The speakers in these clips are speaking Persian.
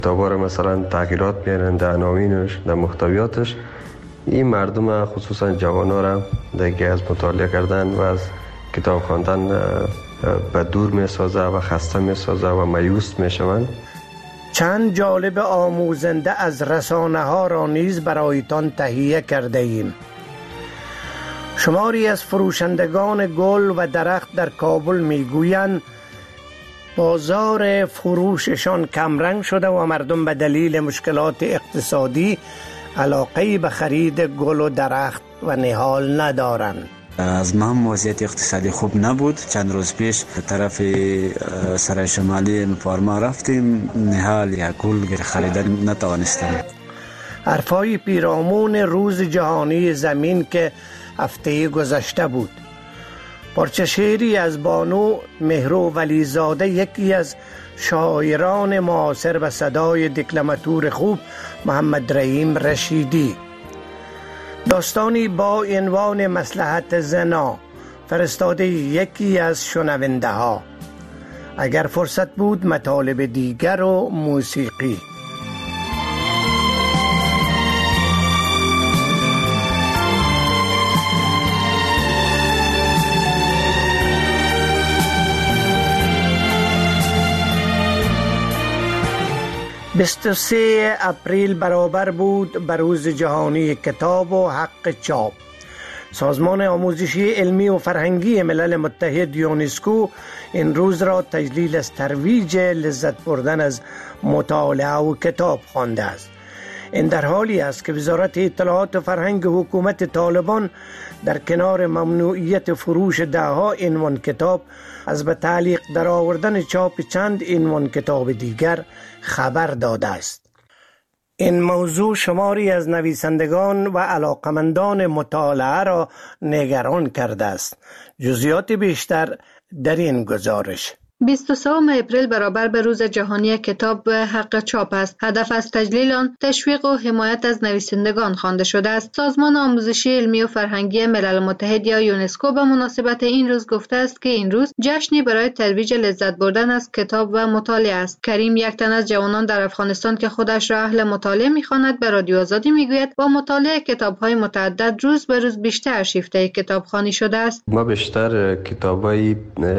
دوباره مثلا تغییرات میارن در عناوینش، در محتویاتش. این مردم خصوصا جوانان را دیگه از مطالعه کردن و از کتاب خواندن به دور میسازه و خسته میسازه و مایوس میشوند. چند جالب آموزنده از رسانه ها را نیز برایتان تهیه کرده ایم. شماری از فروشندگان گل و درخت در کابل میگویند بازار فروششان کمرنگ شده و مردم به دلیل مشکلات اقتصادی علاقه به خرید گل و درخت و نهال ندارند. از ما وضعیت اقتصادی خوب نبود. چند روز پیش طرف سرای شمالی پارما رفتیم، نهال یا گل خریدن نتوانستم. حرفای پیرامون روز جهانی زمین که هفته گذشته بود. پارچه شعری از بانو مهرو ولیزاده، یکی از شاعران معاصر و صدای دکلماتور خوب محمد رحیم رشیدی. داستانی با عنوان مصلحت زنا، فرستاده یکی از شنونده ها. اگر فرصت بود مطالب دیگر و موسیقی. (23 اپریل برابر بود به روز جهانی کتاب و حق چاپ. سازمان آموزشی علمی و فرهنگی ملل متحد یونسکو این روز را تجلیل از ترویج لذت بردن از مطالعه و کتاب خوانده است. این در حالی است که وزارت اطلاعات و فرهنگ حکومت طالبان در کنار ممنوعیت فروش دهها عنوان کتاب از به تعلیق در آوردن چاپ چند عنوان کتاب دیگر خبر داده است. این موضوع شماری از نویسندگان و علاقمندان مطالعه را نگران کرده است. جزئیات بیشتر در این گزارش. 23 اپریل برابر به روز جهانی کتاب و حق چاپ است. هدف از تجلیل آن تشویق و حمایت از نویسندگان خوانده شده است. سازمان آموزشی علمی و فرهنگی ملل متحد یا یونسکو به مناسبت این روز گفته است که این روز جشنی برای ترویج لذت بردن از کتاب و مطالعه است. کریم، یک تن از جوانان در افغانستان که خودش را اهل مطالعه می‌خواند، به رادیو آزادی میگوید با مطالعه کتاب‌های متعدد روز به روز بیشتر شیفته کتابخوانی شده است. ما بیشتر کتاب‌های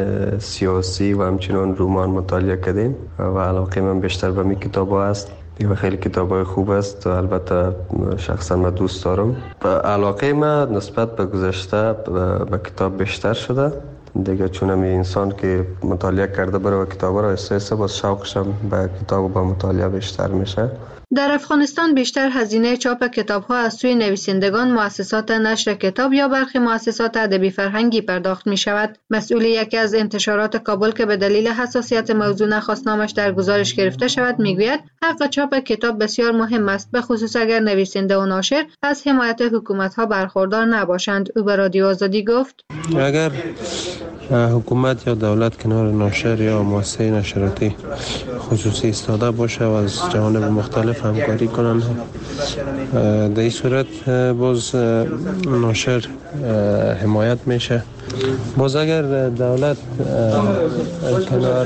سیاسی و همچنان رمان مطالعه کردیم و علاقه من بیشتر به می کتاب‌ها است. و خیلی کتاب‌های خوب است و البته شخصا من دوست دارم. علاقه من نسبت به گذشته به کتاب بیشتر شده دیگه، چون هم انسان که مطالعه کرده برای کتاب را احساس باز شوقشم به کتاب و به مطالعه بیشتر میشه. در افغانستان بیشتر هزینه چاپ کتاب‌ها از سوی نویسندگان، مؤسسات نشر کتاب یا برخی مؤسسات ادبی فرهنگی پرداخت می‌شود. مسئول یکی از انتشارات کابل که به دلیل حساسیت موضوع نخواست نامش در گزارش گرفته شود میگوید حق چاپ کتاب بسیار مهم است، به خصوص اگر نویسنده و ناشر از حمایت حکومت‌ها برخوردار نباشند. او به رادیو آزادی گفت اگر حکومت یا دولت کنار ناشر یا مؤسسه نشراتی خصوصی ایستاده باشه و از جوانب مختلف همکاری کنند، در این صورت باز ناشر حمایت میشه. باز اگر دولت کنار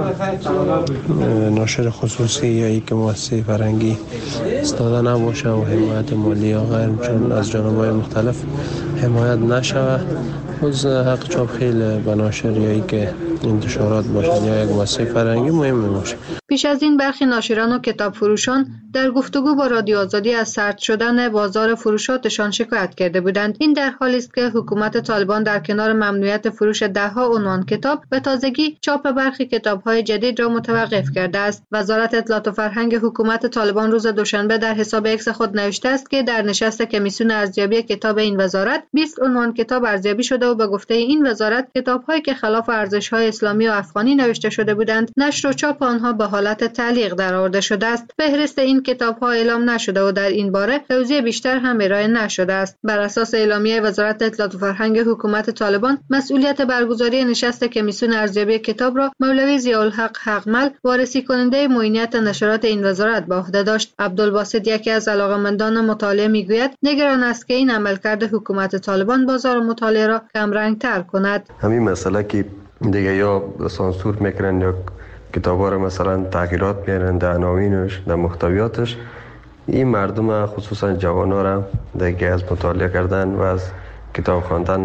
ناشر خصوصی یا یک مؤسسه فرهنگی ایستاده نباشه و حمایت مالی یا غیر چون از جانب‌های مختلف حمایت نشوه، باز حق چاپ خیلی به ناشر یا یک انتشارات باشن یا یک مؤسسه فرهنگی مهم میشه. پیش از این برخی ناشران و کتاب فروشان در گفتگو با رادیو آزادی از سرد شدن بازار فروشاتشان شکایت کرده بودند. این در حالی است که حکومت طالبان در کنار ممنوعیت فروش دهها عنوان کتاب به تازگی چاپ برخی کتاب‌های جدید را متوقف کرده است. وزارت اطلاعات و فرهنگ حکومت طالبان روز دوشنبه در حساب اکس خود نوشته است که در نشست کمیسیون ارزیابی کتاب این وزارت 20 عنوان کتاب ارزیابی شده و به گفته این وزارت کتاب‌هایی که خلاف ارزش‌های اسلامی و افغانی نوشته شده بودند نشر و چاپ آنها به حالت تعلیق درآورده شده است. فهرست این کتاب‌ها اعلام نشده و در این باره توضیح بیشتر هم ارائه نشده است. بر اساس اعلامیه وزارت اطلاعات و فرهنگ حکومت طالبان مسئولیت برگزاری نشست کمیسیون ارزیابی کتاب را مولوی ضیاءالحق حقمل وارسی کننده معینیت نشرات این وزارت به عهده داشت. عبدالباسط یکی از علاقه‌مندان مطالعه میگوید نگران است که این عملکرد حکومت طالبان بازار مطالعه را کمرنگ‌تر کند. همین مسئله که دیگه یا سانسور میکنن یا کتاب‌ها را مثلا تغییرات میارن در عناوینش، در محتویاتش. این مردم خصوصا جوان‌ها را دیگه از مطالعه کردن و از کتاب خواندن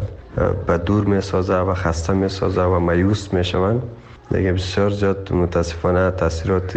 به دور میسازه و خسته میسازه و مایوس میشوند. دیگه بسیار زیاد متاسفانه تاثیرات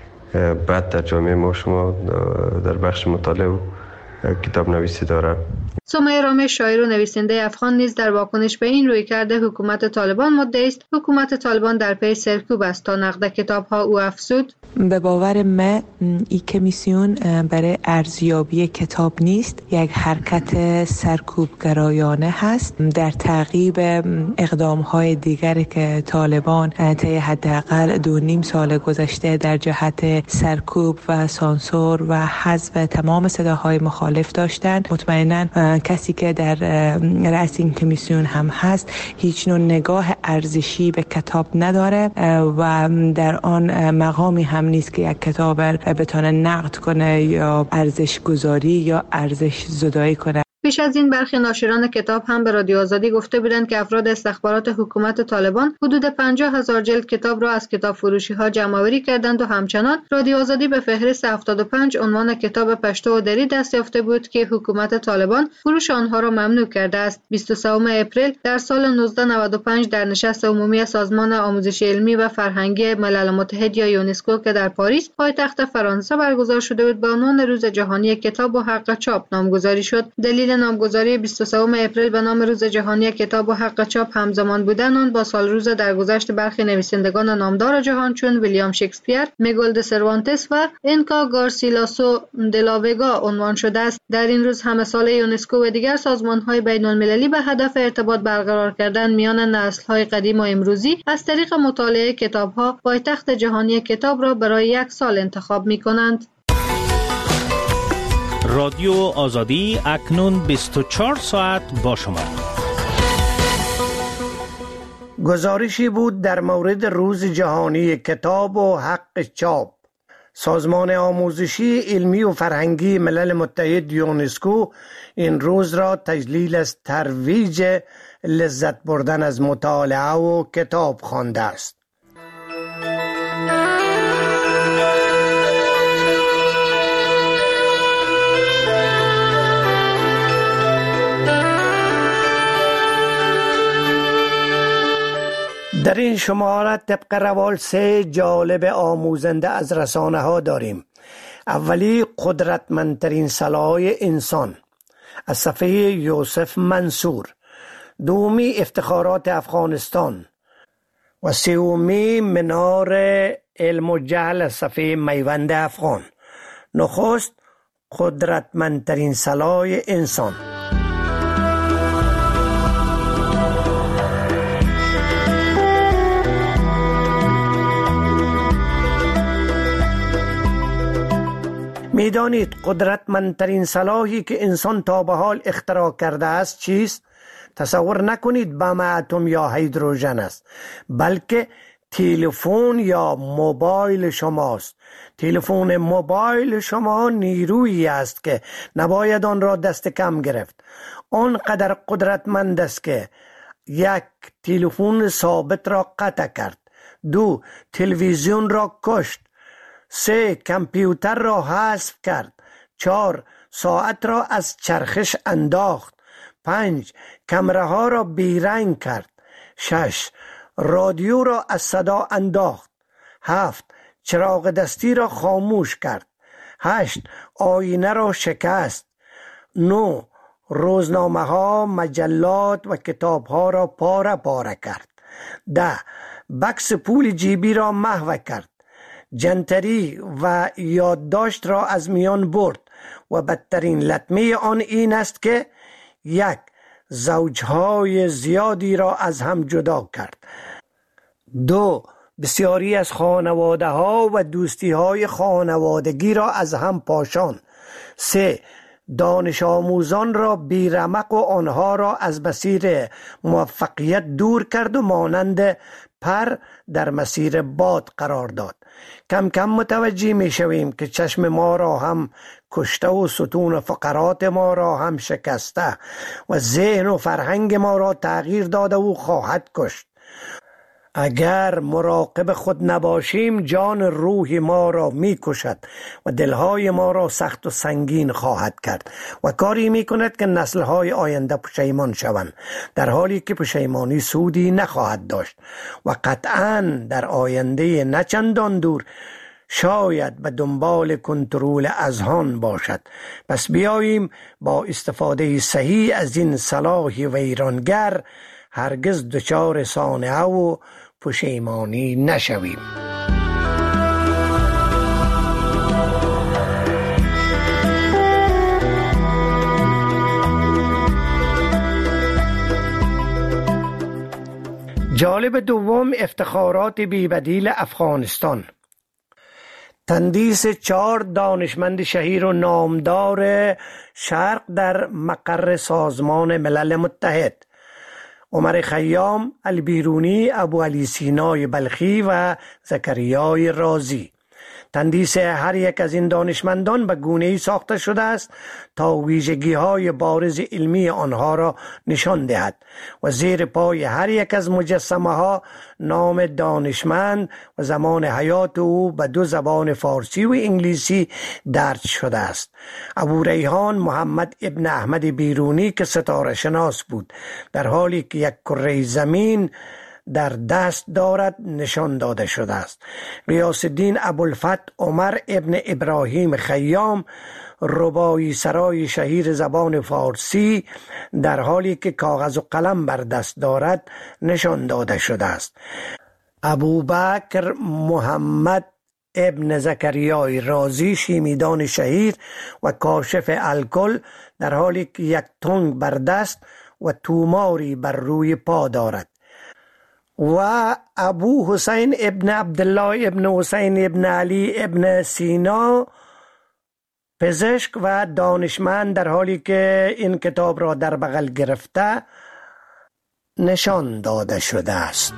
بد در جامعه ما شما در بخش مطالعه و کتاب نویسی داره. سمیه رامش، شاعر و نویسنده افغان، نیز در واکنش به این رویکرد حکومت طالبان مدعی است حکومت طالبان در پی سرکوب است تا نقد کتاب‌ها. او افزود: به باور من این کمیسیون برای ارزیابی کتاب نیست، یک حرکت سرکوبگرایانه هست در تعقیب اقدام‌های دیگری که طالبان طی حداقل 2.5 سال گذشته در جهت سرکوب و سانسور و حذف تمام صداهای مخالف داشتند. مطمئناً کسی که در رأس این کمیسیون هم هست هیچ نوع نگاه ارزشی به کتاب نداره و در آن مقامی هم نیست که یک کتاب بتونه نقد کنه یا ارزش گذاری یا ارزش زدایی کنه. پیش از این برخی ناشران کتاب هم به رادیو آزادی گفته بودند که افراد استخبارات حکومت طالبان حدود 50,000 جلد کتاب را از کتاب فروشی ها جمع‌آوری کردند و همچنان رادیو آزادی به فهرست 75 عنوان کتاب پشتو و دری دست یافته بود که حکومت طالبان فروش آنها را ممنوع کرده است. 23 اپریل در سال 1995 در نشست عمومی سازمان آموزشی علمی و فرهنگی ملل متحد یا یونسکو که در پاریس پایتخت فرانسه برگزار شده بود به عنوان روز جهانی کتاب و حق چاپ نامگذاری شد. دلیل نامگذاری 23 اپریل به نام روز جهانی کتاب و حق چاپ همزمان بودن آن با سالروز درگذشت برخی نویسندگان نامدار جهان چون ویلیام شکسپیر، میگل د سروانتس و انکا گارسیلاسو دلاوگا عنوان شده است. در این روز همه سال یونسکو و دیگر سازمان‌های بین‌المللی به هدف ارتباط برقرار کردن میان نسل‌های قدیم و امروزی از طریق مطالعه کتاب‌ها پایتخت جهانی کتاب را برای 1 سال انتخاب می‌کنند. رادیو آزادی اکنون 24 ساعت با شما. گزارشی بود در مورد روز جهانی کتاب و حق چاپ. سازمان آموزشی علمی و فرهنگی ملل متحد یونسکو این روز را تجلیل از ترویج لذت بردن از مطالعه و کتاب خوانده است. در این شماره طبق روال 3 جالب آموزنده از رسانه ها داریم. اولی قدرتمندترین سلاح انسان از صفحه یوسف منصور، دومی افتخارات افغانستان و سومی منار علم و جهل از صفحه میوند افغان. نخست قدرتمندترین سلاح انسان. میدانید قدرتمندترین سلاحی که انسان تا به حال اختراع کرده است چیست؟ تصور نکنید بم اتم یا هیدروژن است، بلکه تلفن یا موبایل شماست. تلفن موبایل شما نیرویی است که نباید آن را دست کم گرفت. آنقدر قدرتمند است که 1. تلفن ثابت را قطع کرد، 2. تلویزیون را کشت، 3. کامپیوتر را حذف کرد، 4. ساعت را از چرخش انداخت، 5. کامراها را بیرنگ کرد، 6. رادیو را از صدا انداخت، 7. چراغ دستی را خاموش کرد، 8. آینه را شکست، 9. روزنامه ها، مجلات و کتاب ها را پاره پاره کرد، 10. بکس پول جیبی را محو کرد، جنتری و یادداشت را از میان برد و بدترین لطمه آن این است که 1. زوجهای زیادی را از هم جدا کرد، 2. بسیاری از خانواده ها و دوستی های خانوادگی را از هم پاشاند، 3. دانش آموزان را بیرمق و آنها را از مسیر موفقیت دور کرد و مانند پر در مسیر باد قرار داد. کم کم متوجه می شویم که چشم ما را هم کشته و ستون فقرات ما را هم شکسته و ذهن و فرهنگ ما را تغییر داده و خواهد کشت. اگر مراقب خود نباشیم جان روح ما را می کشد و دلهای ما را سخت و سنگین خواهد کرد و کاری می کند که نسلهای آینده پشیمان شوند، در حالی که پشیمانی سودی نخواهد داشت و قطعاً در آینده نچندان دور شاید به دنبال کنترل اذهان باشد. پس بیاییم با استفاده صحیح از این سلاح ویرانگر هرگز دچار صانعه و پشیمانی نشویم. جالب دوم، افتخارات بی‌بدیل افغانستان. تندیس 4 دانشمند شهیر و نامدار شرق در مقر سازمان ملل متحد: عمر خیام، البیرونی، ابو علی سینای بلخی و زکریای رازی. تندیس هر یک از این دانشمندان به گونه‌ای ساخته شده است تا ویژگی‌های بارز علمی آنها را نشان دهد و زیر پای هر یک از مجسمه‌ها نام دانشمند و زمان حیات او به 2 زبان فارسی و انگلیسی درج شده است. ابو ریحان محمد ابن احمد بیرونی که ستاره شناس بود، در حالی که یک کره زمین در دست دارد نشان داده شده است. غیاث الدین ابوالفتح عمر ابن ابراهیم خیام، رباعی سرای شهیر زبان فارسی، در حالی که کاغذ و قلم بر دست دارد نشان داده شده است. ابوبکر محمد ابن زکریای رازی، شیمیدان شهیر و کاشف الکل، در حالی که یک تنگ بر دست و توماری بر روی پا دارد. و ابو حسین ابن عبدالله ابن حسین ابن علی ابن سینا، پزشک و دانشمند، در حالی که این کتاب را در بغل گرفته نشان داده شده است.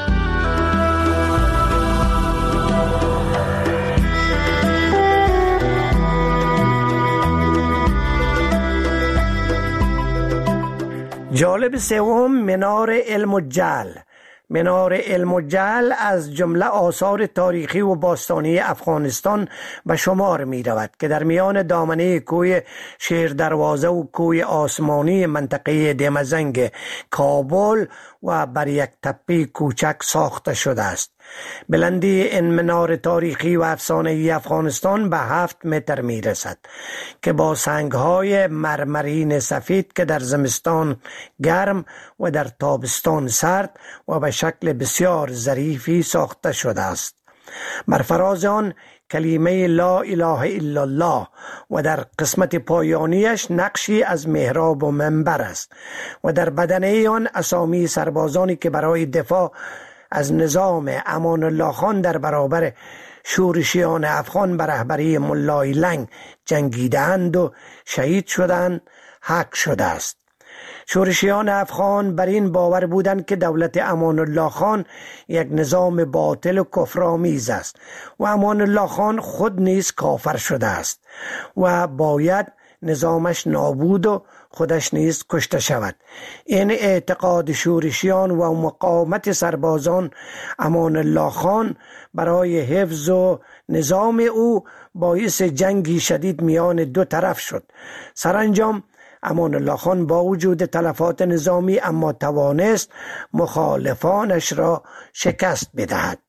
جالب سوم، منار علم و جهل. منار علم و جهل از جمله آثار تاریخی و باستانی افغانستان به شمار می رود که در میان دامنه کوه شیر دروازه و کوه آسمانی منطقه دمزنگ کابل و بر یک تپه کوچک ساخته شده است. بلندی این منار تاریخی و افسانه‌ای افغانستان به 7 متر می رسد که با سنگ‌های مرمرین سفید که در زمستان گرم و در تابستان سرد و به شکل بسیار ظریفی ساخته شده است. بر فراز آن کلمه لا اله الا الله و در قسمت پایانیش نقشی از محراب و منبر است و در بدنه آن اسامی سربازانی که برای دفاع از نظام امان الله خان در برابر شورشیان افغان به رهبری ملای لنگ جنگیدند و شهید شدند حک شده است. شورشیان افغان بر این باور بودند که دولت امان الله خان یک نظام باطل و کفرآمیز است و امان الله خان خود نیز کافر شده است و باید نظامش نابود و خودش نیز کشته شود. این اعتقاد شورشیان و مقاومت سربازان امان الله خان برای حفظ و نظام او باعث جنگی شدید میان 2 طرف شد. سرانجام امان الله خان با وجود تلفات نظامی اما توانست مخالفانش را شکست بدهد.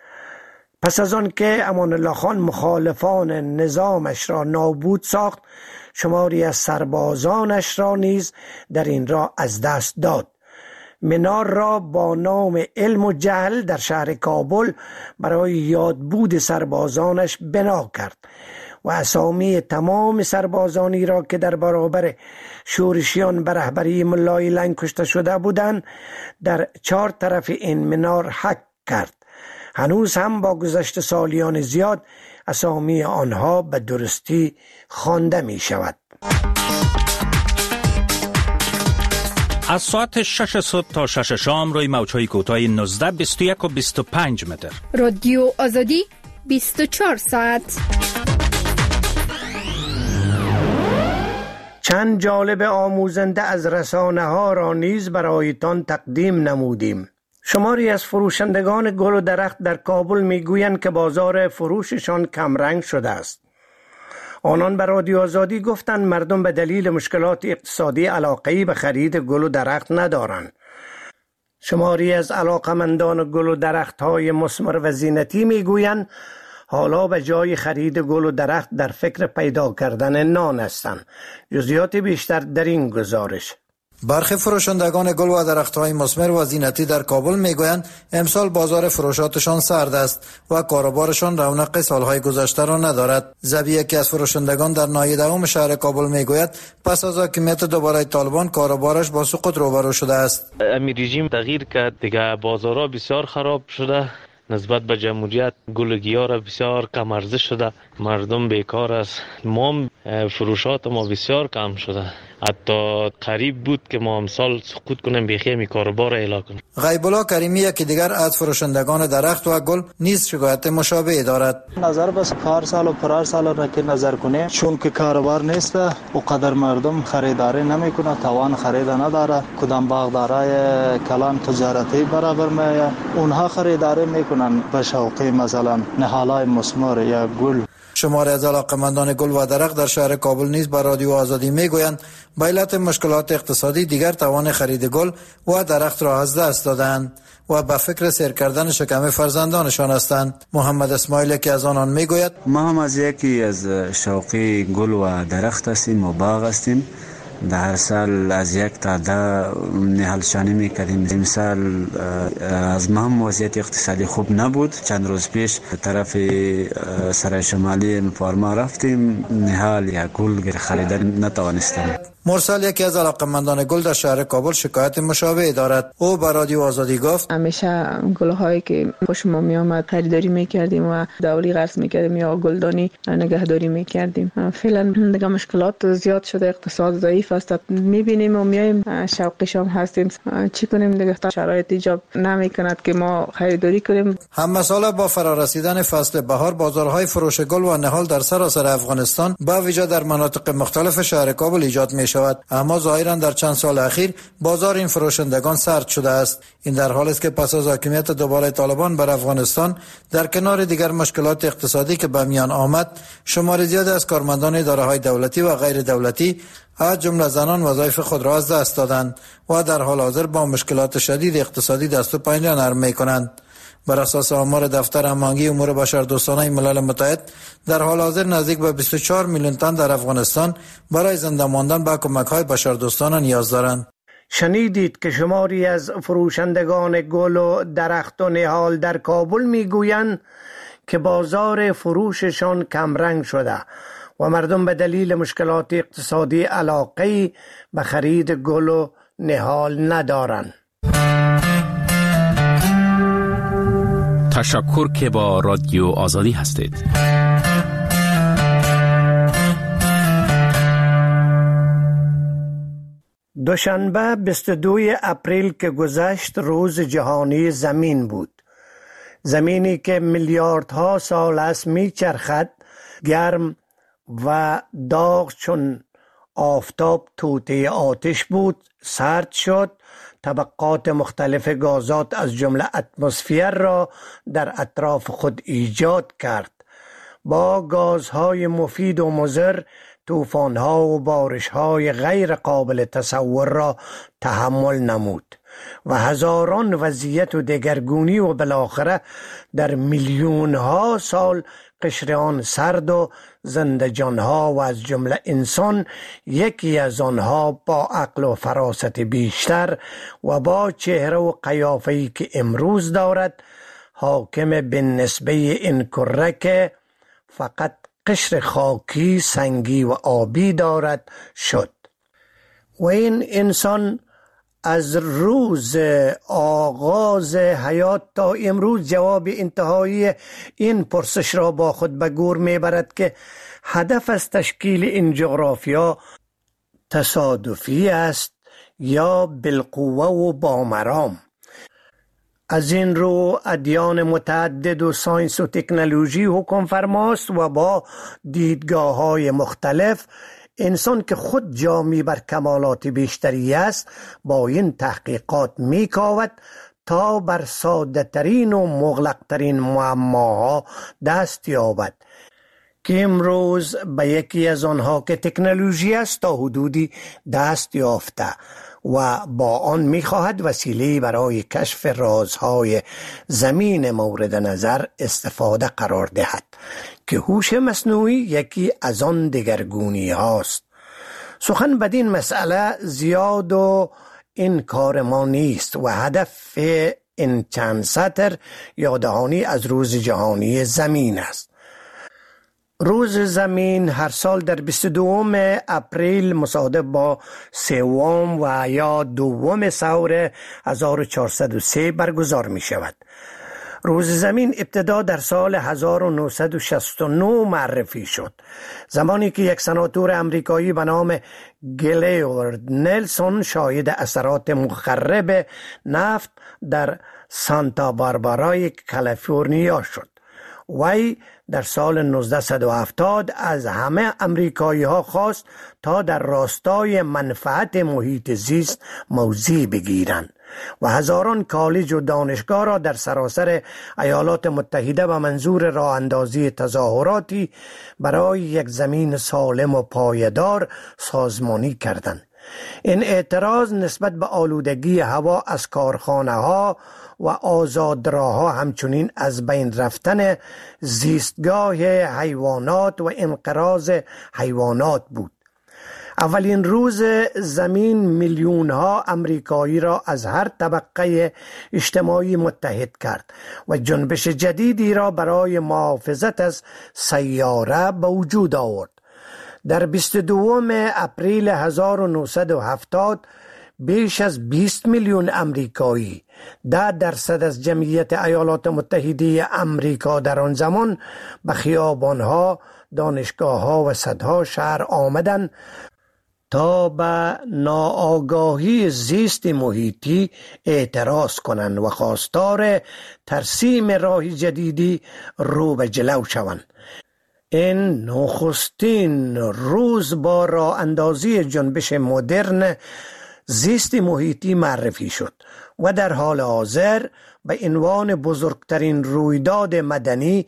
پس از آن که امان الله خان مخالفان نظامش را نابود ساخت، شماری از سربازانش را نیز در این راه از دست داد. منار را با نام علم و جهل در شهر کابل برای یادبود سربازانش بنا کرد و اسامی تمام سربازانی را که در برابر شورشیان به رهبری ملای لنگ کشته شده بودند در 4 طرف این منار حک کرد. هنوز هم با گذشت سالیان زیاد اسامی آنها به درستی خوانده می شود. از ساعت 6 صبح تا 6 شام روی موج‌های کوتاه 19، 21 و 25 متر. رادیو آزادی 24 ساعت. چند جالب آموزنده از رسانه ها را نیز برایتان تقدیم نمودیم. شماری از فروشندگان گل و درخت در کابل میگویند که بازار فروششان کمرنگ شده است. آنان به رادیو آزادی گفتند مردم به دلیل مشکلات اقتصادی علاقه‌ای به خرید گل و درخت ندارند. شماری از علاقمندان گل و درخت‌های مثمر و زینتی میگویند حالا به جای خرید گل و درخت در فکر پیدا کردن نان هستند. جزئیات بیشتر در این گزارش. برخی فروشندگان گل و درخت‌های مثمر و زینتی در کابل میگویند امسال بازار فروشاتشان سرد است و کاروبارشان رونق سالهای گذشته را ندارد. زبی یکی از فروشندگان در ناحیه دوم شهر کابل میگوید پس از حاکمیت دوباره طالبان کاروبارش با سقوط روبرو شده است. امی رژیم تغییر کرد دیگه، بازارها بسیار خراب شده، نسبت به جمهوریت گلگیا را بسیار کم ارزش شده، مردم بیکار است، ما فروشات ما بسیار کم شده، حتی قریب بود که ما امسال سقوط کنیم بخیمی کاروبار را اعلام کنیم. غیب الله کریمی یکی دیگر از فروشندگان درخت و گل نیز شکایت مشابه دارد. نظر بس پارسال و پرارسال را که نظر کنه، چون که کاروبار نیست و قدر مردم خریداری نمیکنه، توان خرید نداره، کدام باغدارای کلان تجارتی برابر میه اونها خریداری میکنن به شوقی مثلا نهالای مثمر یا گل. شماری از علاقمندان گل و درخت در شهر کابل نیز به رادیو آزادی میگویند به علت مشکلات اقتصادی دیگر توان خرید گل و درخت را از دست دادند و به فکر سیر کردن شکم فرزندانشان هستند. محمد اسماعیل که از آنان میگوید ما هم از یکی از شوقی گل و درخت هستیم و باغ هستیم. در سال از 1 تا 10 نهالشانی میکردیم. امسال از ما هم وضعیت اقتصادی خوب نبود. چند روز پیش طرف سرای شمالی پارما رفتیم، نهال یا گل خریدن نتوانستیم. مرسل یکی از علاقمندان گل در شهر کابل شکایت مشابه دارد. او به رادیو آزادی گفت همیشه گل‌هایی که خوش ما می آمد خریداری میکردیم و دولی قرض میکردیم یا گلدانی نگهداری میکردیم. فعلا دیگه مشکلات زیاد شده، اقتصاد ضعیف است، میبینیم و میایم شوقشان هستیم، چی کنیم دیگه شرایط ایجاب نمیکند که ما خریداری کنیم. هم مساله با فرارسیدن فصل بهار بازارهای فروش گل و نهال در سراسر افغانستان با ویژه در مناطق مختلف شهر کابل ایجاد می شود، اما ظاهرا در چند سال اخیر بازار این فروشندگان سرد شده است. این در حالی است که پس از حاکمیت دوباره طالبان بر افغانستان در کنار دیگر مشکلات اقتصادی که به میان آمد، شمار زیادی از کارمندان اداره‌های دولتی و غیر دولتی از جمله زنان وظایف خود را از دست دادند و در حال حاضر با مشکلات شدید اقتصادی دست و پنجه نرم می‌کنند. بر اساس آمار دفتر هماهنگی امور بشردوستانه ملل متحد در حال حاضر نزدیک به 24 میلیون تن در افغانستان برای زنده ماندن به کمک‌های بشردوستانه نیاز دارند. شنیدید که شماری از فروشندگان گل و درخت و نهال در کابل میگویند که بازار فروششان کمرنگ شده و مردم به دلیل مشکلات اقتصادی علاقه‌ای به خرید گل و نهال ندارند. تشکر که با رادیو آزادی هستید. دوشنبه 22 اپریل که گذشت روز جهانی زمین بود. زمینی که میلیاردها سال است میچرخد، گرم و داغ چون آفتاب توطئه آتش بود، سرد شد، طبقات مختلف گازات از جمله اتمسفر را در اطراف خود ایجاد کرد. با گازهای مفید و مضر طوفان‌ها و بارش‌های غیر قابل تصور را تحمل نمود و هزاران وضعیت و دگرگونی و بالاخره در میلیون‌ها سال قشر آن سرد و زنده جانها و از جمله انسان، یکی از آنها با عقل و فراست بیشتر و با چهره و قیافه‌ای که امروز دارد، حاکم به نسبه این کره که فقط قشر خاکی، سنگی و آبی دارد شد. و این انسان از روز آغاز حیات تا امروز جواب انتهایی این پرسش را با خود به گور میبرد که هدف از تشکیل این جغرافیا تصادفی است یا بالقوه و با مرام. از این رو ادیان متعدد و ساینس و تکنولوژی حکم فرماست و با دیدگاه‌های مختلف انسان که خود جامی بر کمالات بیشتری است با این تحقیقات میکاود تا بر ساده ترین و مغلق ترین معماها دست یابد که امروز به یکی از آنها که تکنولوژی است تا حدودی دست یافته و با آن می‌خواهد وسیله برای کشف رازهای زمین مورد نظر استفاده قرار دهد که هوش مصنوعی یکی از آن دگرگونی هاست. سخن بدین مسئله زیاد و این کار ما نیست و هدف این چند سطر یاددهانی از روز جهانی زمین است. روز زمین هر سال در 22 اپریل مصادف با 3 و یا 2 سور 1403 برگزار می شود. روز زمین ابتدا در سال 1969 معرفی شد، زمانی که یک سناتور امریکایی به نام گلیورد نلسون شاهد اثرات مخرب نفت در سانتا باربارای کالیفرنیا شد. وی در سال 1970 از همه امریکایی ها خواست تا در راستای منفعت محیط زیست موضع بگیرند و هزاران کالج و دانشگاه را در سراسر ایالات متحده به منظور راه اندازی تظاهراتی برای یک زمین سالم و پایدار سازمانی کردند. این اعتراض نسبت به آلودگی هوا از کارخانه ها و آزادراها، همچنین از بین رفتن زیستگاه حیوانات و انقراض حیوانات بود. اولین روز زمین میلیون ها امریکایی را از هر طبقه اجتماعی متحد کرد و جنبش جدیدی را برای محافظت از سیاره به وجود آورد. در 22 اپریل 1970 بیش از 20 میلیون امریکایی، 10% از جمعیت ایالات متحده امریکا در آن زمان، به خیابانها، دانشگاه‌ها و صدها شهر آمدند تا به ناآگاهی زیست محیطی اعتراض کنند و خواستار ترسیم راه جدیدی رو به جلو شوند. این نخستین روز با راه اندازی جنبش مدرن زیست محیطی معرفی شد و در حال حاضر به عنوان بزرگترین رویداد مدنی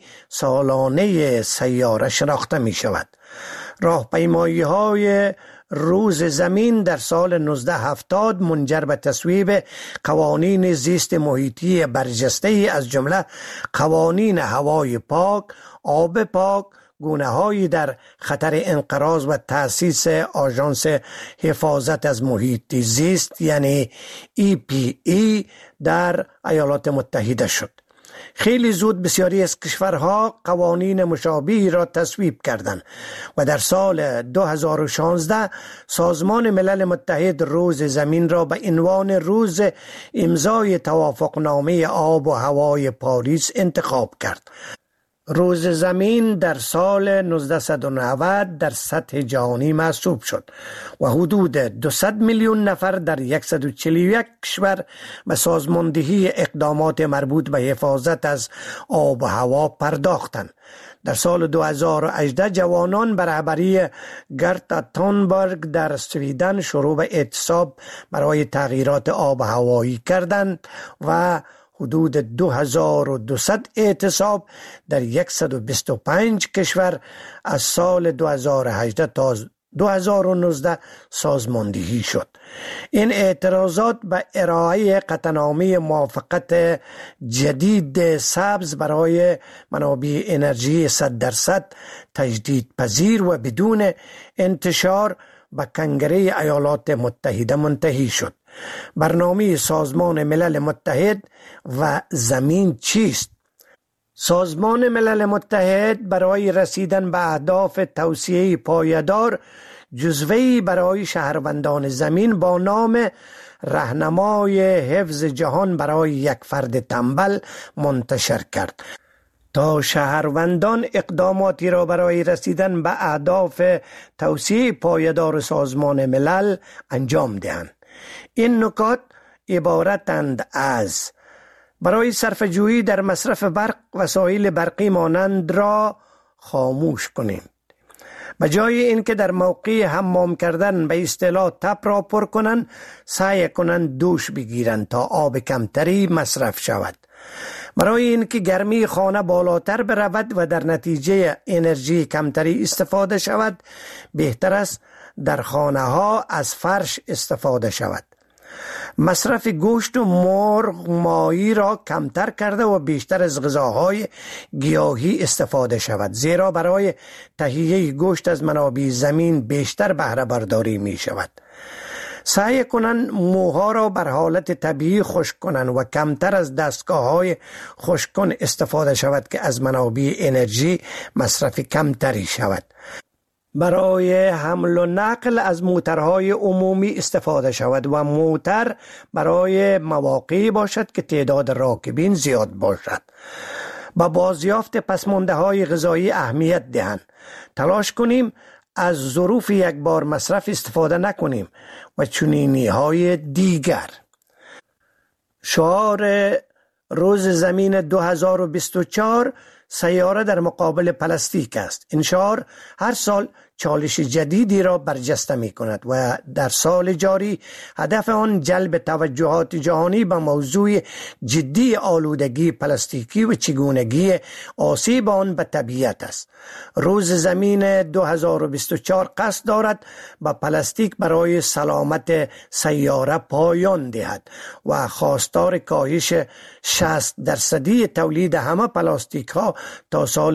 سالانه سیاره شناخته می شود. راهپیمایی های روز زمین در سال 1970 منجر به تصویب قوانین زیست محیطی برجسته از جمله قوانین هوای پاک، آب پاک، گونه‌هایی در خطر انقراض و تأسیس آژانس حفاظت از محیط زیست یعنی EPA در ایالات متحده شد. خیلی زود بسیاری از کشورها قوانین مشابهی را تصویب کردند و در سال 2016 سازمان ملل متحد روز زمین را به عنوان روز امضای توافقنامه آب و هوای پاریس انتخاب کرد. روز زمین در سال 1990 در سطح جهانی محسوب شد و حدود 200 میلیون نفر در 141 کشور به سازماندهی اقدامات مربوط به حفاظت از آب و هوا پرداختند. در سال 2018 جوانان به رهبری گرتا تونبرگ در سویدن شروع به اعتصاب برای تغییرات آب و هوایی کردند و حدود 2200 اعتصاب در 125 کشور از سال 2018 تا 2019 سازماندهی شد. این اعتراضات به ارائه قطعنامه موافقت جدید سبز برای منابع انرژی 100% تجدید پذیر و بدون انتشار به کنگره ایالات متحده منتهی شد. برنامه سازمان ملل متحد و زمین چیست؟ سازمان ملل متحد برای رسیدن به اهداف توسعه پایدار جزوه‌ای برای شهروندان زمین با نام راهنمای حفظ جهان برای یک فرد تنبل منتشر کرد تا شهروندان اقداماتی را برای رسیدن به اهداف توسعه پایدار سازمان ملل انجام دهند. این نکات عبارتند از: برای صرفه‌جویی در مصرف برق وسایل برقی مانند را خاموش کنیم، به جای اینکه در موقع حمام کردن به اصطلاح تپ را پر کنند، سعی کنند دوش بگیرند تا آب کمتری مصرف شود. برای اینکه گرمی خانه بالاتر برود و در نتیجه انرژی کمتری استفاده شود، بهتر است در خانه ها از فرش استفاده شود. مصرف گوشت و مرغ ماهی را کمتر کرده و بیشتر از غذاهای گیاهی استفاده شود، زیرا برای تهیه گوشت از منابع زمین بیشتر بهره برداری می شود. سعی کنند موها را بر حالت طبیعی خشک کنند و کمتر از دستگاه‌های خشک‌کن استفاده شود که از منابع انرژی مصرف کمتری شود. برای حمل و نقل از موترهای عمومی استفاده شود و موتر برای مواقعی باشد که تعداد راکبین زیاد باشد. با بازیافت پسمانده‌های غذایی اهمیت دهند. تلاش کنیم از ظروف یک بار مصرف استفاده نکنیم و چنینی‌های دیگر. شعار روز زمین 2024 سیاره در مقابل پلاستیک است. این شعار هر سال چالش جدیدی را برجسته می کند و در سال جاری هدف آن جلب توجهات جهانی به موضوع جدی آلودگی پلاستیکی و چگونگی آسیب آن به طبیعت است. روز زمین 2024 قصد دارد به پلاستیک برای سلامت سیاره پایان دهد و خواستار کاهش 60% تولید همه پلاستیک ها تا سال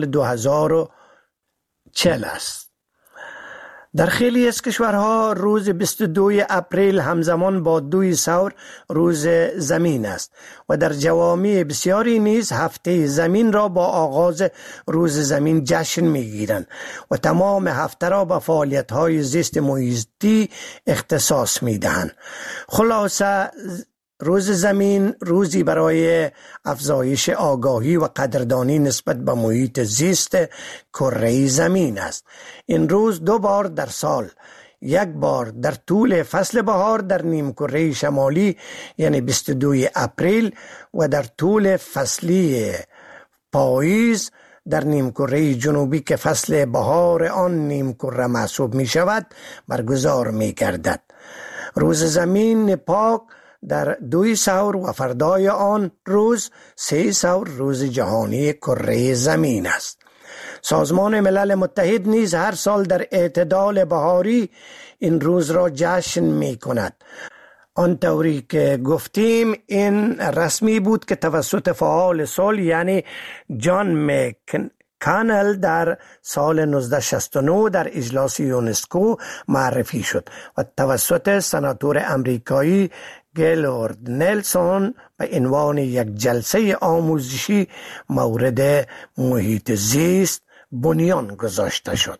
2040 است. در خیلی از کشورها روز 22 اپریل همزمان با 2 ثور روز زمین است و در جوامع بسیاری نیز هفته زمین را با آغاز روز زمین جشن می‌گیرند و تمام هفته را به فعالیت‌های زیست محیطی اختصاص می‌دهند. خلاصه روز زمین روزی برای افزایش آگاهی و قدردانی نسبت به محیط زیست کره زمین است. این روز 2 بار در سال، یک بار در طول فصل بهار در نیمکره شمالی یعنی 22 اپریل و در طول فصلی پاییز در نیمکره جنوبی که فصل بهار آن نیمکره محسوب می شود برگزار می گردد. روز زمین پاک در 2 ثور و فردای آن روز 3 ثور روز جهانی کره زمین است. سازمان ملل متحد نیز هر سال در اعتدال بهاری این روز را جشن می کند. آنطوری که گفتیم این رسمی بود که توسط فعال صلح یعنی جان مک‌کانل در سال 1969 در اجلاس یونسکو معرفی شد و توسط سناتور امریکایی گیلورد نلسون به عنوان یک جلسه آموزشی مورد محیط زیست بنیان گذاشته شد.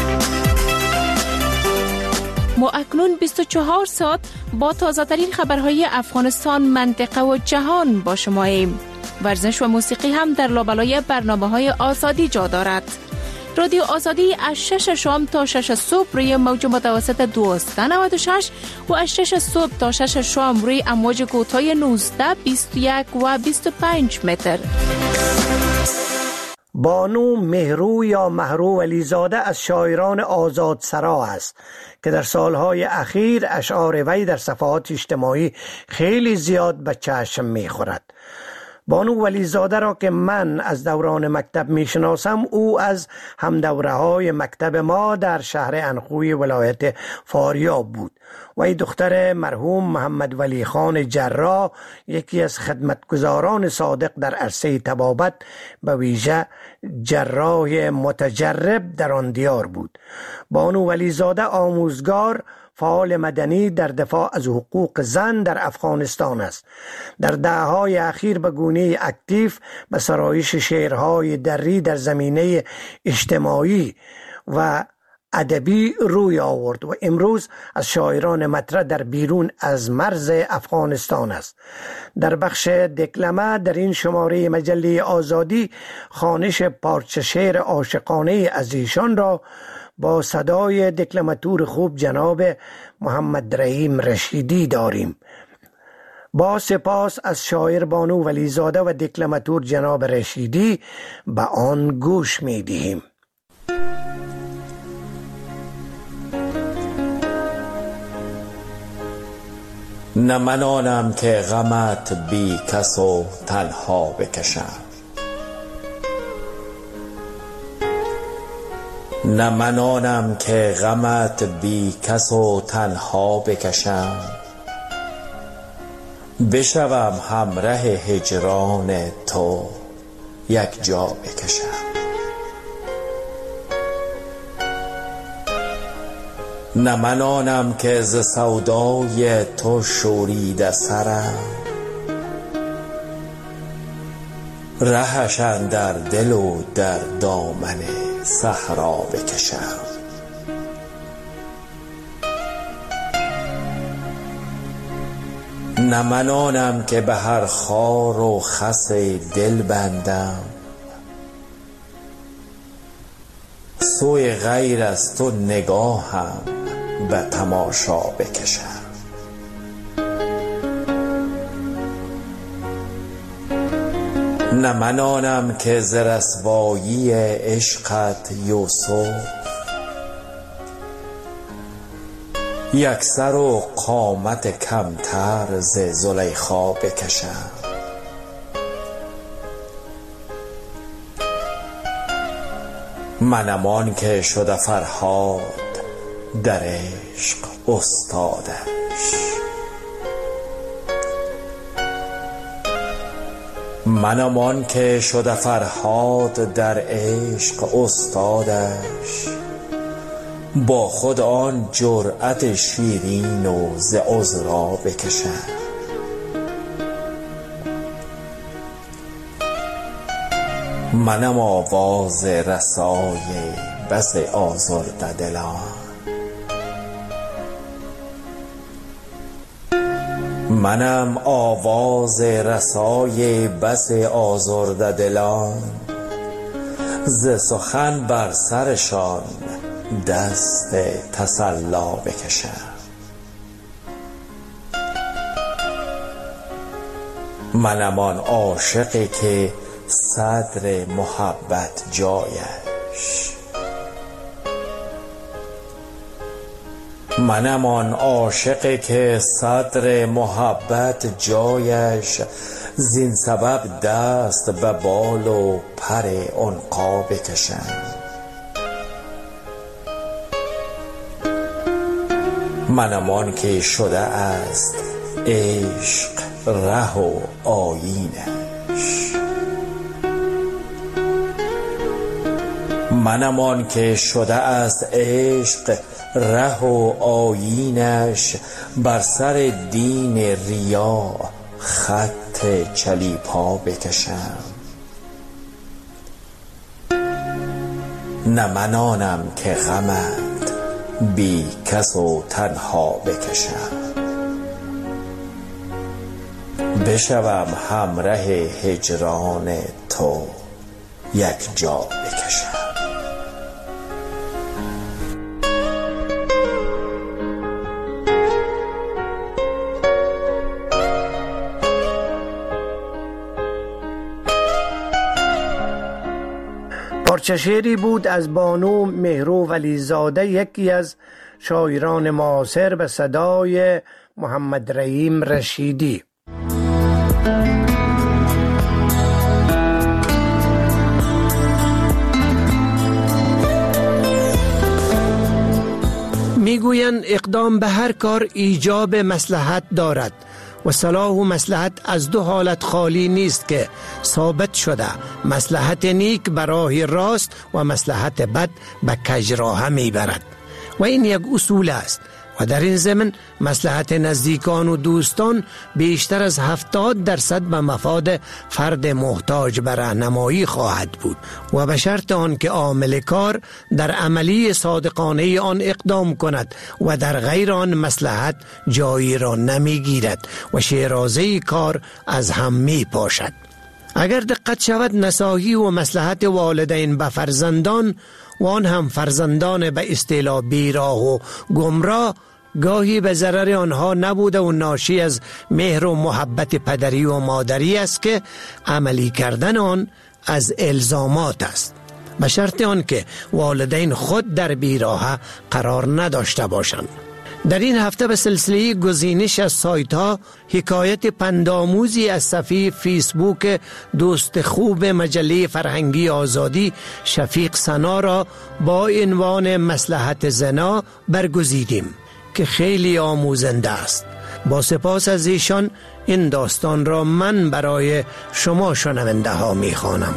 ما اکنون 24 ساعت با تازه‌ترین خبرهای افغانستان، منطقه و جهان با شماییم. ورزش و موسیقی هم در لابلای برنامه‌های آزادی جا دارد. رادیو آزادی از 6 شام تا 6 صبح روی موج متوسط 1296 و از 6 صبح تا 6 شام روی امواج کوتاه 19، 21 و 25 متر. بانو مهرو یا مهرو ولیزاده از شاعران آزادسرا است که در سالهای اخیر اشعار وی در صفحات اجتماعی خیلی زیاد به چشم می‌خورد. بانو ولیزاده را که من از دوران مکتب میشناسم، او از همدوره‌های مکتب ما در شهر انخوی ولایت فاریاب بود. وی دختر مرحوم محمد ولی خان جراح، یکی از خدمتگزاران صادق در عرصه طبابت، به ویژه جراح متجرب در آن دیار بود. بانو ولیزاده آموزگار، فعال مدنی در دفاع از حقوق زن در افغانستان است. در دهه‌های اخیر به گونه اکتیو به سرایش شعرهای دری در زمینه اجتماعی و ادبی روی آورد و امروز از شاعران مطرح در بیرون از مرز افغانستان است. در بخش دکلمه در این شماره مجله آزادی خوانش پارچه شعر عاشقانه از ایشان را با صدای دکلماتور خوب جناب محمد رحیم رشیدی داریم. با سپاس از شاعر بانو ولیزاده و دکلماتور جناب رشیدی به آن گوش می دهیم. نه من آنم که غمت بی کس و تنها بکشم، نه من آنم که غمت بی کس و تنها بکشم، بشوم همره هجران تو یک جا بکشم. نه من آنم که ز سودای تو شوریده سرم، رهش اندر دل و در دامن صحرا بکشم. نه من آنم که به هر خار و خس دل بندم، سوی غیر از تو نگاهم به تماشا بکشم. نه من آنم که ز رسوایی عشقت یوسف، یک سر و قامت کمتر ز زلیخا بکشم. منم آن که شده فرهاد در عشق استادش، منم آن که شده فرهاد در عشق استادش، با خود آن جرأت شیرین و ز عذرا بکشم. منم آواز رسای بس آزرده دلان، منم آواز رسای بس آزرده دلان، ز سخن بر سرشان دست تسلا بکشم. منم آن عاشقی که صدر محبت جایش، منم آن عاشقی که صدر محبت جایش، زین سبب دست به بال و پر عنقا بکشم. منم آن که شده است عشق ره و آیینش، منم آن که شده است عشق ره و آیینش، بر سر دین ریا خط چلیپا بکشم. نه من آنم که غمت بی کس و تنها بکشم، بشوم همره هجران تو یک جا بکشم. پارچه شعری بود از بانو مهرو ولیزاده، یکی از شاعران معاصر، به صدای محمد رحیم رشیدی. میگویند اقدام به هر کار ایجاب مصلحت دارد و صلاح و مصلحت از دو حالت خالی نیست که ثابت شده: مصلحت نیک به راه راست و مصلحت بد به کج راه میبرد و این یک اصول است و در این زمن مصلحت نزدیکان و دوستان بیشتر از 70% به مفاد فرد محتاج به راهنمایی خواهد بود و به شرط آن که عامل کار در عملی صادقانه آن اقدام کند و در غیر آن مصلحت جایی را نمی گیرد و شیرازه کار از هم می پاشد. اگر دقت شود نصاحی و مصلحت والدین به فرزندان و آن هم فرزندان به اصطلاح بیراه و گمراه گاهی به ضرر آنها نبوده و ناشی از مهر و محبت پدری و مادری است که عملی کردن آن از الزامات است، به شرط آن که والدین خود در بیراه قرار نداشته باشند. در این هفته به سلسله گزینش از سایت ها حکایت پندآموزی از صفحه فیسبوک دوست خوب مجله فرهنگی آزادی شفیق سنا را با عنوان مصلحت زنا برگزیدیم که خیلی آموزنده است. با سپاس از ایشان این داستان را من برای شما شنونده ها می خوانم.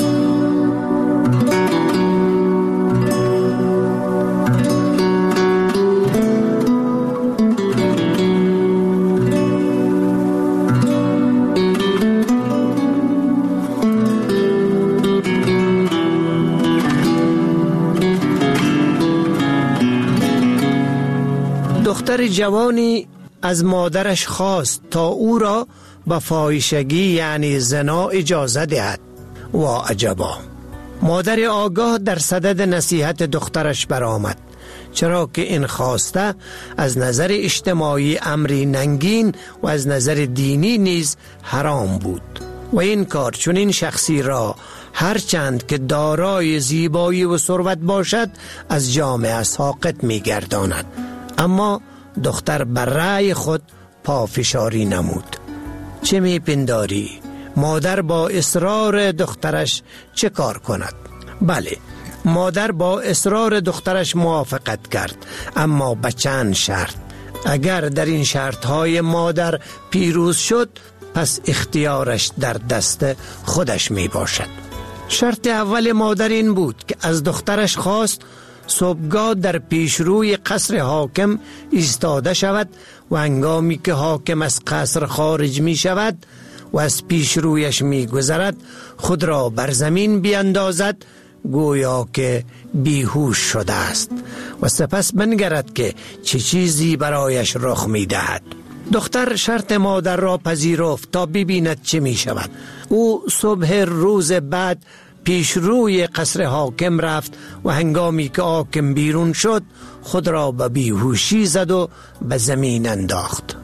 دختر جوانی از مادرش خواست تا او را به فاحشگی یعنی زنا اجازه دهد. و عجبا، مادر آگاه در صدد نصیحت دخترش برآمد، چرا که این خواسته از نظر اجتماعی امری ننگین و از نظر دینی نیز حرام بود و این کار چون این شخصی را هرچند که دارای زیبایی و ثروت باشد از جامعه ساقط می گرداند. اما دختر بر رأی خود پافشاری نمود. چه می پنداری؟ مادر با اصرار دخترش چه کار کند؟ بله، مادر با اصرار دخترش موافقت کرد، اما به چند شرط. اگر در این شرطهای مادر پیروز شد، پس اختیارش در دست خودش می باشد. شرط اول مادر این بود که از دخترش خواست صبحگاه در پیشروی قصر حاکم ایستاده شود و هنگامی که حاکم از قصر خارج می شود و از پیشرویش می گذرد خود را بر زمین بیندازد گویا که بیهوش شده است و سپس بنگرد که چه چیزی برایش رخ می دهد. دختر شرط مادر را پذیرفت تا ببیند چه می شود. او صبح روز بعد پیش روی قصر حاکم رفت و هنگامی که حاکم بیرون شد خود را به بیهوشی زد و به زمین انداخت.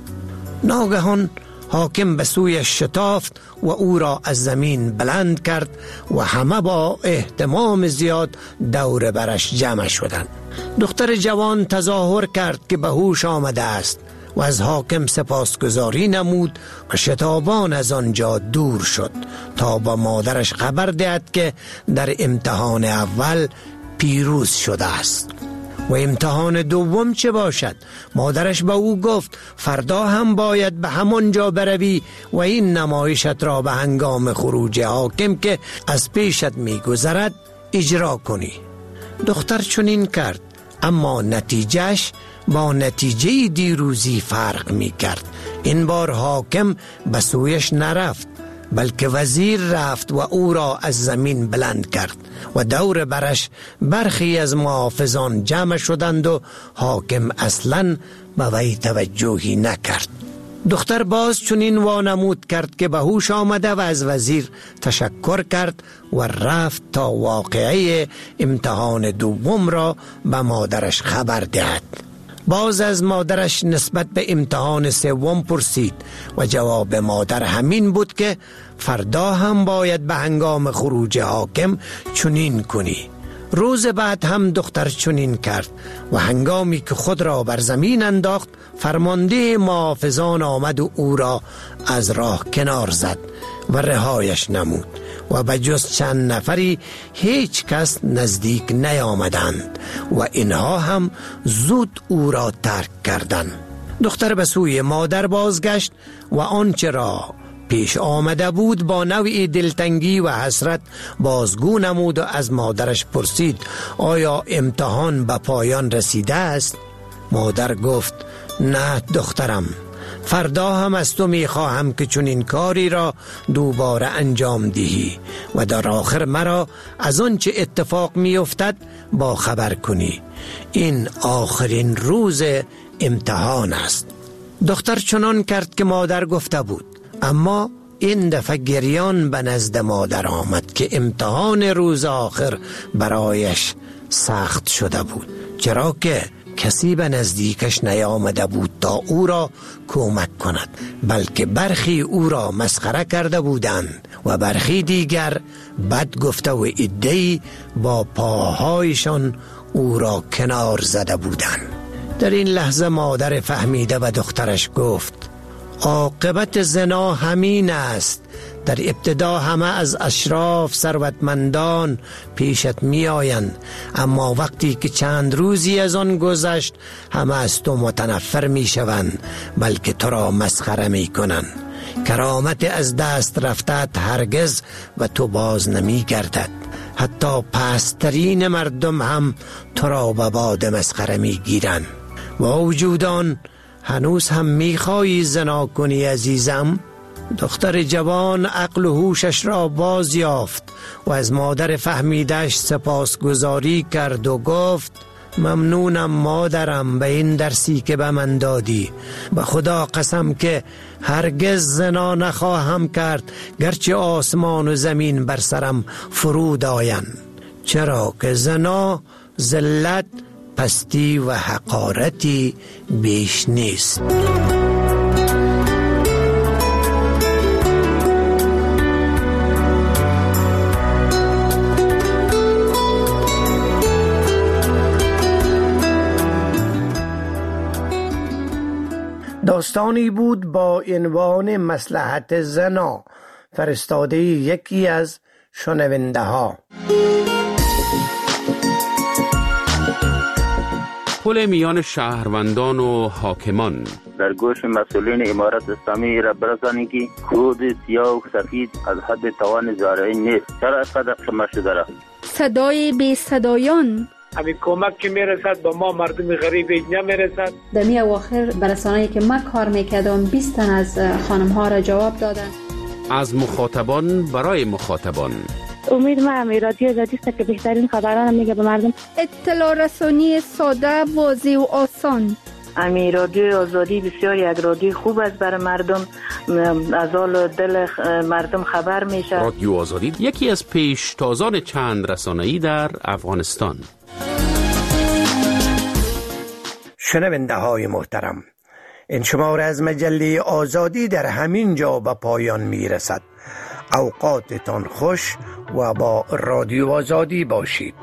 ناگهان حاکم به سویش شتافت و او را از زمین بلند کرد و همه با اهتمام زیاد دور برش جمع شدند. دختر جوان تظاهر کرد که به هوش آمده است و از حاکم سپاسگزاری نمود و شتابان از آنجا دور شد تا با مادرش خبر دهد که در امتحان اول پیروز شده است. و امتحان دوم چه باشد؟ مادرش به او گفت فردا هم باید به همانجا بروی و این نمایشت را به هنگام خروج حاکم که از پیشت می‌گذرد اجرا کنی. دختر چنین کرد، اما نتیجهش با نتیجه دیروزی فرق می کرد. این بار حاکم به سویش نرفت بلکه وزیر رفت و او را از زمین بلند کرد و دور برش برخی از محافظان جمع شدند و حاکم اصلاً به وی توجهی نکرد. دختر باز چنین وانمود کرد که به هوش آمده و از وزیر تشکر کرد و رفت تا واقعه امتحان دوم را به مادرش خبر دهد. باز از مادرش نسبت به امتحان سوم پرسید و جواب مادر همین بود که فردا هم باید به هنگام خروج حاکم چنین کنی. روز بعد هم دختر چنین کرد و هنگامی که خود را بر زمین انداخت فرمانده محافظان آمد و او را از راه کنار زد و رهایش نمود و به جز چند نفری هیچ کس نزدیک نیامدند و اینها هم زود او را ترک کردند. دختر به سوی مادر بازگشت و آنچه را پیش آمده بود با نوعی دلتنگی و حسرت بازگو نمود و از مادرش پرسید آیا امتحان به پایان رسیده است؟ مادر گفت نه دخترم، فردا هم از تو میخواهم که چون این کاری را دوباره انجام دهی و در آخر مرا از آن چه اتفاق میافتد با خبر کنی. این آخرین روز امتحان است. دختر چنان کرد که مادر گفته بود، اما این دفعه گریان به نزد مادر آمد که امتحان روز آخر برایش سخت شده بود، چرا که کسی به نزدیکش نیامده بود تا او را کمک کند، بلکه برخی او را مسخره کرده بودند و برخی دیگر بد گفته و عده‌ای با پاهایشان او را کنار زده بودند. در این لحظه مادر فهمیده و دخترش گفت عاقبت زنا همین است. در ابتدا همه از اشراف ثروتمندان پیشت می آیند، اما وقتی که چند روزی از آن گذشت همه از تو متنفر می شوند، بلکه تو را مسخره می کنند. کرامت از دست رفتت هرگز و تو باز نمی گردد. حتی پسترین مردم هم تو را به باد مسخره می گیرند. با وجود آن هنوز هم می خواهی زنا کنی عزیزم؟ دختر جوان عقل و هوشش را باز یافت و از مادر فهمیدش سپاسگزاری کرد و گفت ممنونم مادرم به این درسی که به من دادی. به خدا قسم که هرگز زنا نخواهم کرد گرچه آسمان و زمین بر سرم فرود آیند، چرا که زنا ذلت، پستی و حقارتی بیش نیست. داستانی بود با عنوان مصلحت زنا، فرستاده یکی از شنونده ها. پل میان شهروندان و حاکمان. در گوش مسئولین امارت اسلامی را برسانید که کود سیاه و سفید از حد توان زارعین نیست. چرا اینقدر شما شده را؟ صدای بی صدایان. همین کمک که میرسد با ما مردم غریب نمیرسد. در می اواخر برسانه‌ای که من کار میکردم 20 تن از خانم ها را جواب دادن. از مخاطبان برای مخاطبان. امید ما رادیو آزادی است که بهترین خبران میگه به مردم. اطلاع رسانی ساده، واضح و آسان. رادیو آزادی بسیار یک رادیو خوب است برای مردم، از حال دل مردم خبر میشه. رادیو آزادی یکی از پیشتازان چند رسانه‌ای در افغانستان. شنونده های محترم، این شماره از مجله آزادی در همین جا به پایان میرسد. اوقاتتان خوش و با رادیو آزادی باشید.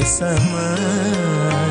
سمن